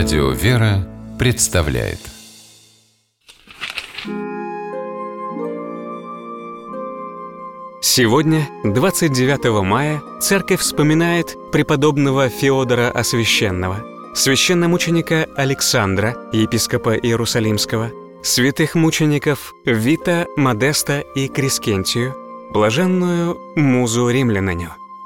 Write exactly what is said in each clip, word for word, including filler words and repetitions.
Радио «Вера» представляет. Сегодня, двадцать девятого мая, Церковь вспоминает преподобного Феодора Освященного, священномученика Александра, епископа Иерусалимского, святых мучеников Вита, Модеста и Крескентию, блаженную Музу Римляниню.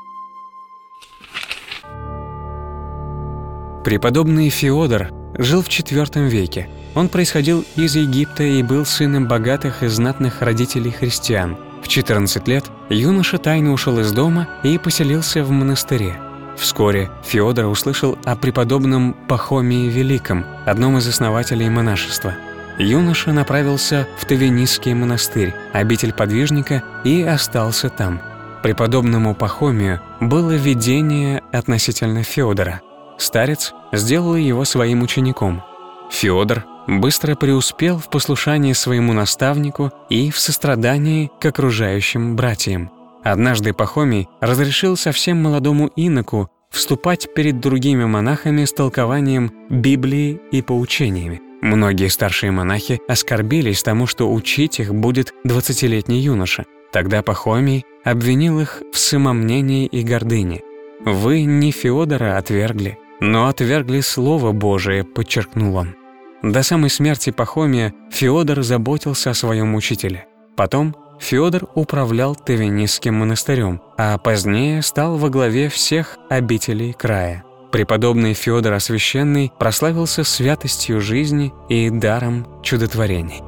Преподобный Феодор жил в четвёртом веке. Он происходил из Египта и был сыном богатых и знатных родителей христиан. В четырнадцать лет юноша тайно ушел из дома и поселился в монастыре. Вскоре Феодор услышал о преподобном Пахомии Великом, одном из основателей монашества. Юноша направился в Тавенисский монастырь, обитель подвижника, и остался там. Преподобному Пахомию было видение относительно Феодора. Старец сделал его своим учеником. Феодор быстро преуспел в послушании своему наставнику и в сострадании к окружающим братьям. Однажды Пахомий разрешил совсем молодому иноку вступать перед другими монахами с толкованием Библии и поучениями. Многие старшие монахи оскорбились тому, что учить их будет двадцатилетний юноша. Тогда Пахомий обвинил их в самомнении и гордыне. «Вы не Феодора отвергли, но отвергли Слово Божие», — подчеркнул он. До самой смерти Пахомия Феодор заботился о своем учителе. Потом Феодор управлял Тавенисским монастырем, а позднее стал во главе всех обителей края. Преподобный Феодор Освященный прославился святостью жизни и даром чудотворений.